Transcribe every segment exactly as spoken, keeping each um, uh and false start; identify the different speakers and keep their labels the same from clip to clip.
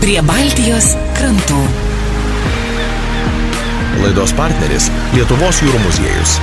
Speaker 1: Prie Baltijos krantų.
Speaker 2: Laidos partneris Lietuvos jūrų muziejus.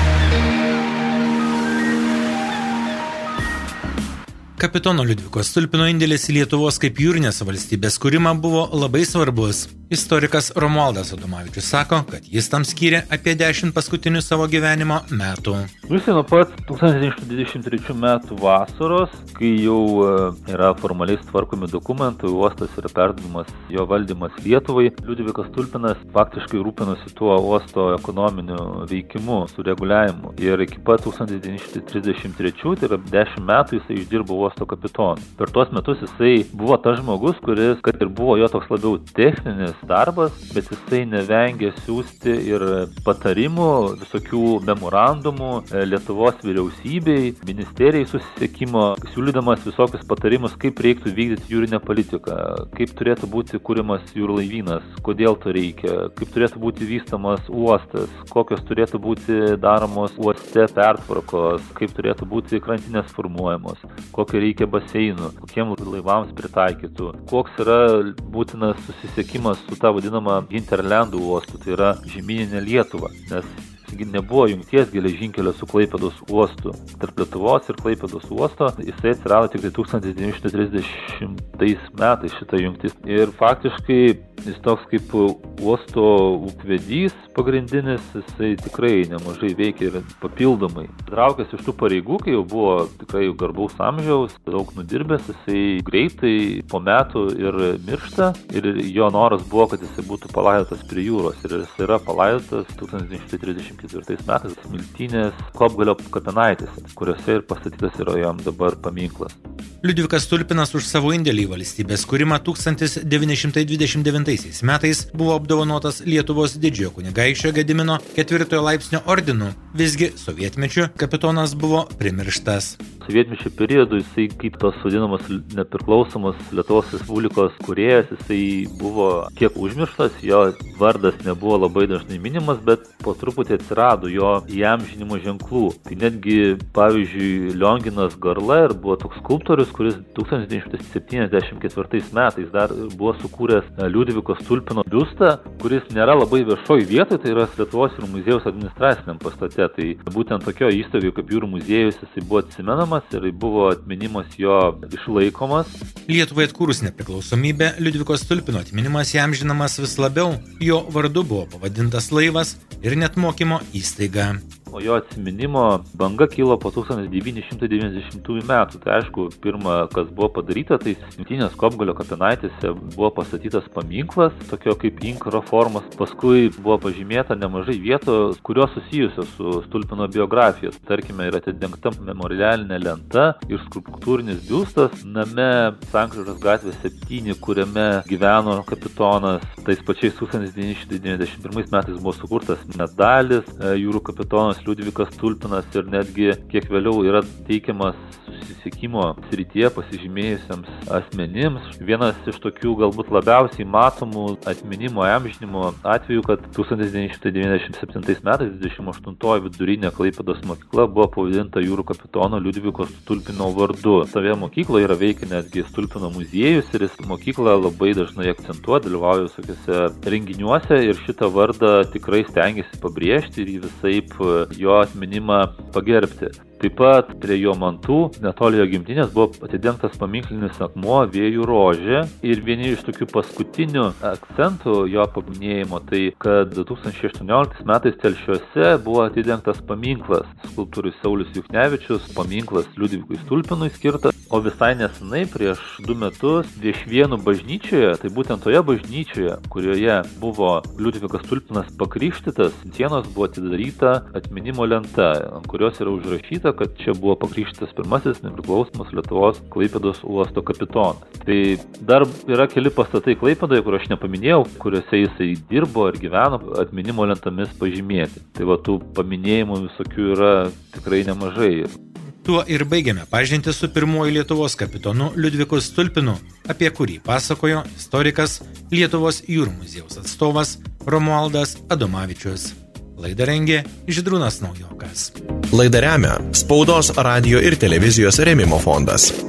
Speaker 3: Kapitono Liudviko Stulpino indėlis į Lietuvos kaip jūrinės valstybės kūrimą buvo labai svarbus. Istorikas Romualdas Adomavičius sako, kad jis tam skyrė apie dešimt paskutinių savo gyvenimo metų.
Speaker 4: Visi nuo pat tūkstantis devyni šimtai dvidešimt trečių metų vasaros, kai jau yra formaliai tvarkomi dokumentai, uostas yra perdavimas jo valdymas Lietuvai, Liudvikas Stulpinas faktiškai rūpinosi tuo uosto ekonominiu veikimu, sureguliavimu. Ir iki pat tūkstantis devyni šimtai trisdešimt trečių, tai yra dešimt metų, jisai išdirbo uosto kapitonu. Per tuos metus jisai buvo tas žmogus, kuris, kad ir buvo jo toks labiau techninis darbas, bet jisai nevengė siūsti ir patarimų, visokių memorandumų Lietuvos vyriausybei, ministerijai susisiekimo, siūlydamas visokius patarimus, kaip reiktų vykdyti jūrinę politiką, kaip turėtų būti kūrimas jūrlaivynas, kodėl to reikia, kaip turėtų būti vystamas uostas, kokios turėtų būti daromos uoste pertvarkos, kaip turėtų būti krantinės formuojamos, kokio reikia baseinų, kokiem laivams pritaikytų, koks yra būtinas susisiekimas su ta vadinama Hinterlandų uostu, tai yra žemyninė Lietuva, nes nebuvo jungties geležinkelio su Klaipėdos uostu. Tarp Lietuvos ir Klaipėdos uosto jisai atsirado tik tūkstantis devyni šimtai trisdešimtais metais šita jungtis. Ir faktiškai jis toks kaip uosto ūkvedys pagrindinis, jisai tikrai nemažai veikia ir papildomai. Traukęs iš tų pareigų, kai jau buvo tikrai garbaus amžiaus, daug nudirbęs, jisai greitai po metų ir miršta. Ir jo noras buvo, kad jisai būtų palaidotas prie jūros. Ir jis yra palaidotas tūkstantis devyni šimtai trisdešimt ketvirtais metais Smiltynės Kopgalio kapinaitėse, kuriuose ir pastatytas yra jam dabar paminklas.
Speaker 3: Liudvikas Stulpinas už savo indėlį į valstybės kūrimą tūkstantis devyni šimtai dvidešimt devintaisiais metais buvo apdovanotas Lietuvos didžiojo kunigaikščio Gedimino ketvirtojo laipsnio ordinu. Visgi sovietmečiu kapitonas buvo primirštas.
Speaker 4: Sovietmečio periodu jisai kaip tos vadinamas nepriklausomos Lietuvos Respublikos kūrėjas, jisai buvo kiek užmirštas, jo vardas nebuvo labai dažnai minimas, bet po truputį atsirado jo įamžinimo ženklų. Tai netgi, pavyzdžiui, Lionginas Garla ir buvo toks skulptorius, kuris tūkstantis devyni šimtai septyniasdešimt ketvirtais metais dar buvo sukūręs Liudviko Stulpino biustą, kuris nėra labai viešoj vietoje, tai yra Lietuvos jūrų muziejaus administraciniam pastate. Tai būtent tokio įstaigoje kaip jūrų muziejus jisai buvo atsimenamas ir buvo atminimas jo išlaikomas.
Speaker 3: Lietuvai atkūrus nepriklausomybę, Liudviko Stulpino atminimas įamžinamas vis labiau. Jo vardu buvo pavadintas laivas ir net mokymo įstaiga.
Speaker 4: O jo atsiminimo banga kilo po tūkstantis devyni šimtai devyniasdešimtųjų metų. Tai aišku, pirma, kas buvo padaryta, tai Smiltynės Kopgalio kapinaitėse buvo pastatytas paminklas, tokio kaip inkaro formos. Paskui buvo pažymėta nemažai vietų, kurios susijusios su Stulpino biografija. Tarkime, yra atidengta memorialinė lenta ir skulptūrinis biustas name Sankryžos gatvės septyni, kuriame gyveno kapitonas. Tais pačiais tūkstantis devyni šimtai devyniasdešimt pirmais metais buvo sukurtas medalis jūrų kapitonas Liudvikas Stulpinas ir netgi kiek vėliau yra teikiamas susisiekimo srityje pasižymėjusiems asmenims. Vienas iš tokių galbūt labiausiai matomų atminimo įamžinimo atvejų, kad tūkstantis devyni šimtai devyniasdešimt septintais metais dvidešimt aštuntoji vidurinė Klaipėdos mokykla buvo pavadinta jūrų kapitono Liudviko Stulpino vardu. Toje mokykloje yra veikia netgi Stulpino muziejus ir jis mokyklą labai dažnai akcentuoja, dalyvauja visokiuose renginiuose ir šitą vardą tikrai stengiasi pabrėžti ir jį visaip jo atminimą pagerbti. Taip pat prie jo mantų netoli jo gimtinės buvo atidengtas paminklinis akmuo Vėjų rožė ir vieni iš tokių paskutinių akcentų jo paminėjimo tai, kad du tūkstančiai aštuonioliktais metais Telšiuose buvo atidengtas paminklas skulptorius Saulius Juknevičius, paminklas Liudvikui Stulpinui skirtas, o visai nesenai prieš du metus Viešvienų bažnyčioje, tai būtent toje bažnyčioje, kurioje buvo Liudvikas Stulpinas pakrikštytas, sienos buvo atidaryta atminimo lenta, ant kurios yra užrašyta, kad čia buvo pakrikštytas pirmasis nepriklausomos Lietuvos Klaipėdos uosto kapitonas. Tai dar yra keli pastatai Klaipėdoje, kur aš nepaminėjau, kuriuose jisai dirbo ir gyveno, atminimo lentomis pažymėti. Tai va, tų paminėjimų visokių yra tikrai nemažai.
Speaker 3: Tuo ir baigiame pažinti su pirmuoju Lietuvos kapitonu Liudviku Stulpinu, apie kurį pasakojo istorikas Lietuvos jūrų muziejaus atstovas Romualdas Adomavičius. Laidą rengė Žydrūnas Naujokas.
Speaker 2: Laidą remia Spaudos, radijo ir televizijos rėmimo fondas.